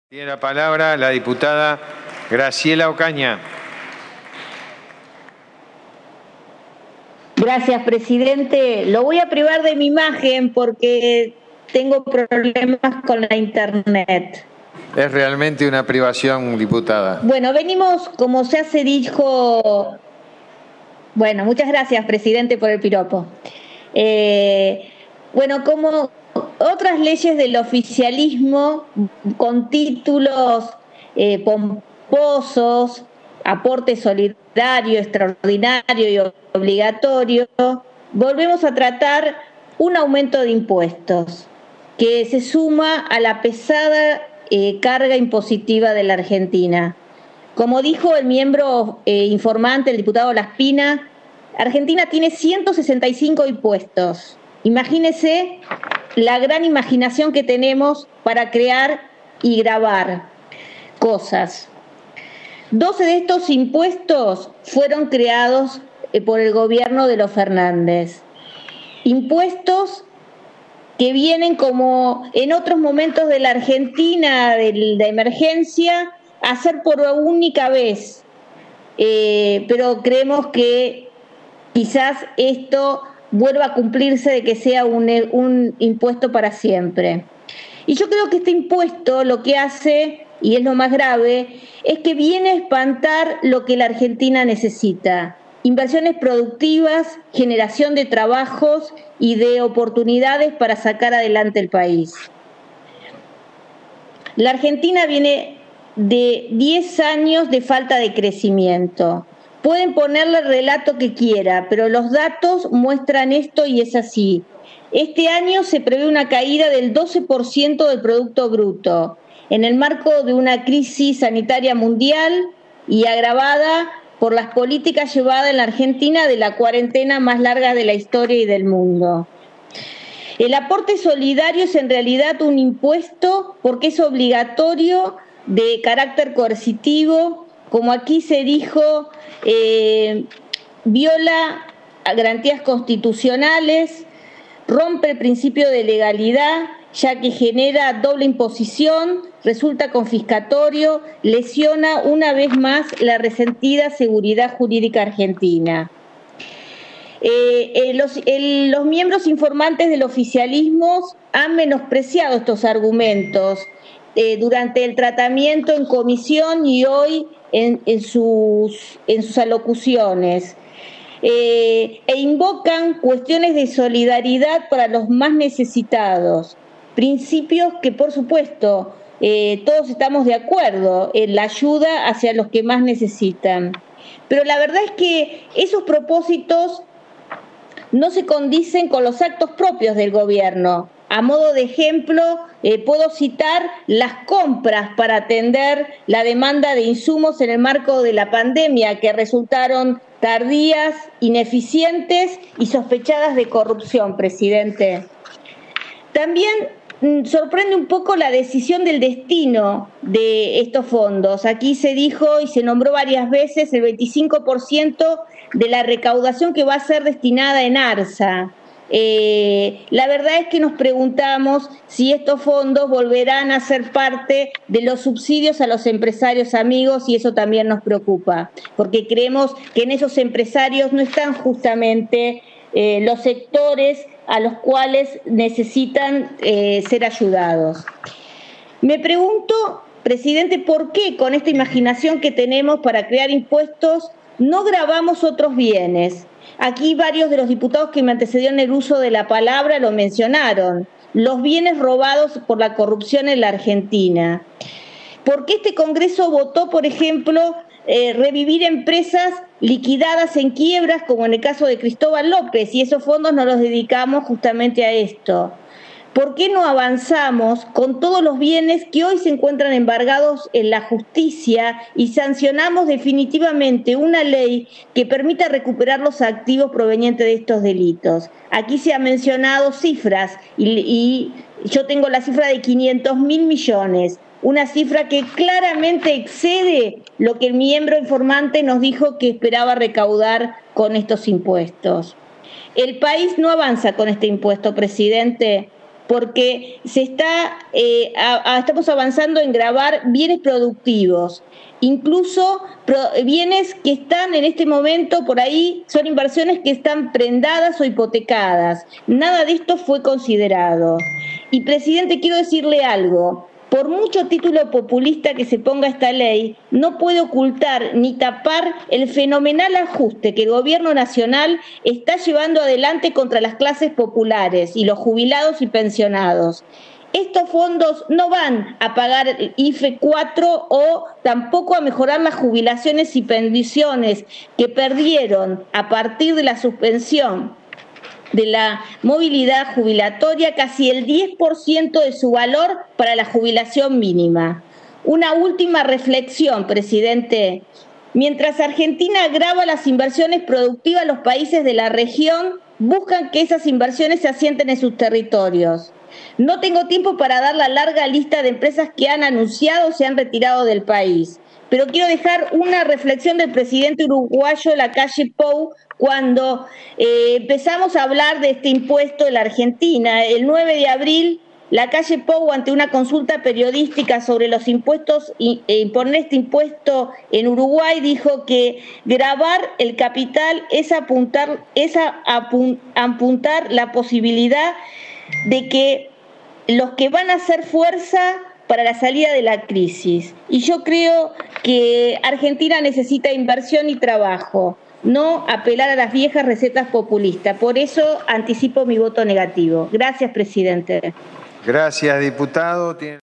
Tiene la palabra la diputada Graciela Ocaña. Gracias, presidente. Lo voy a privar de mi imagen porque tengo problemas con la internet. Es realmente una privación, diputada. Bueno, venimos, como ya se dijo... Bueno, muchas gracias, presidente, por el piropo. Bueno, como otras leyes del oficialismo con títulos pomposos, aporte solidario, extraordinario y obligatorio, volvemos a tratar un aumento de impuestos que se suma a la pesada carga impositiva de la Argentina. Como dijo el miembro informante, el diputado Laspina, Argentina tiene 165 impuestos. Imagínese la gran imaginación que tenemos para crear y grabar cosas. 12 de estos impuestos fueron creados por el gobierno de los Fernández. Impuestos que vienen, como en otros momentos de la Argentina, de la emergencia, a hacer por única vez. Pero creemos que quizás esto vuelva a cumplirse de que sea un impuesto para siempre. Y yo creo que este impuesto lo que hace, y es lo más grave, es que viene a espantar lo que la Argentina necesita: inversiones productivas, generación de trabajos y de oportunidades para sacar adelante el país. La Argentina viene de 10 años de falta de crecimiento. Pueden ponerle el relato que quiera, pero los datos muestran esto y es así. Este año se prevé una caída del 12% del Producto Bruto, en el marco de una crisis sanitaria mundial y agravada por las políticas llevadas en la Argentina de la cuarentena más larga de la historia y del mundo. El aporte solidario es en realidad un impuesto porque es obligatorio, de carácter coercitivo, como aquí se dijo, viola a garantías constitucionales, rompe el principio de legalidad, ya que genera doble imposición, resulta confiscatorio, lesiona una vez más la resentida seguridad jurídica argentina. Los miembros informantes del oficialismo han menospreciado estos argumentos durante el tratamiento en comisión y hoy en sus alocuciones, e invocan cuestiones de solidaridad para los más necesitados, principios que, por supuesto, todos estamos de acuerdo en la ayuda hacia los que más necesitan. Pero la verdad es que esos propósitos no se condicen con los actos propios del gobierno. A modo de ejemplo, puedo citar las compras para atender la demanda de insumos en el marco de la pandemia, que resultaron tardías, ineficientes y sospechadas de corrupción, presidente. También sorprende un poco la decisión del destino de estos fondos. Aquí se dijo y se nombró varias veces el 25% de la recaudación que va a ser destinada en ARSA. La verdad es que nos preguntamos si estos fondos volverán a ser parte de los subsidios a los empresarios amigos, y eso también nos preocupa, porque creemos que en esos empresarios no están justamente los sectores a los cuales necesitan ser ayudados. Me pregunto, presidente, ¿por qué con esta imaginación que tenemos para crear impuestos no gravamos otros bienes? Aquí varios de los diputados que me antecedieron el uso de la palabra lo mencionaron: los bienes robados por la corrupción en la Argentina. ¿Por qué este Congreso votó, por ejemplo, revivir empresas liquidadas en quiebras, como en el caso de Cristóbal López, y esos fondos no los dedicamos justamente a esto? ¿Por qué no avanzamos con todos los bienes que hoy se encuentran embargados en la justicia y sancionamos definitivamente una ley que permita recuperar los activos provenientes de estos delitos? Aquí se han mencionado cifras y yo tengo la cifra de 500.000 millones, una cifra que claramente excede lo que el miembro informante nos dijo que esperaba recaudar con estos impuestos. El país no avanza con este impuesto, presidente, porque estamos avanzando en gravar bienes productivos, incluso bienes que están en este momento por ahí, son inversiones que están prendadas o hipotecadas. Nada de esto fue considerado. Y, presidente, quiero decirle algo. Por mucho título populista que se ponga esta ley, no puede ocultar ni tapar el fenomenal ajuste que el gobierno nacional está llevando adelante contra las clases populares y los jubilados y pensionados. Estos fondos no van a pagar el IFE 4 o tampoco a mejorar las jubilaciones y pensiones que perdieron a partir de la suspensión de la movilidad jubilatoria casi el 10% de su valor para la jubilación mínima. Una última reflexión, presidente. Mientras Argentina grava las inversiones productivas, los países de la región buscan que esas inversiones se asienten en sus territorios. No tengo tiempo para dar la larga lista de empresas que han anunciado o se han retirado del país, pero quiero dejar una reflexión del presidente uruguayo Lacalle Pou cuando empezamos a hablar de este impuesto en la Argentina. El 9 de abril, Lacalle Pou, ante una consulta periodística sobre los impuestos, imponer este impuesto en Uruguay, dijo que gravar el capital es apuntar la posibilidad de que los que van a hacer fuerza para la salida de la crisis. Y yo creo que Argentina necesita inversión y trabajo, no apelar a las viejas recetas populistas. Por eso anticipo mi voto negativo. Gracias, presidente. Gracias, diputado.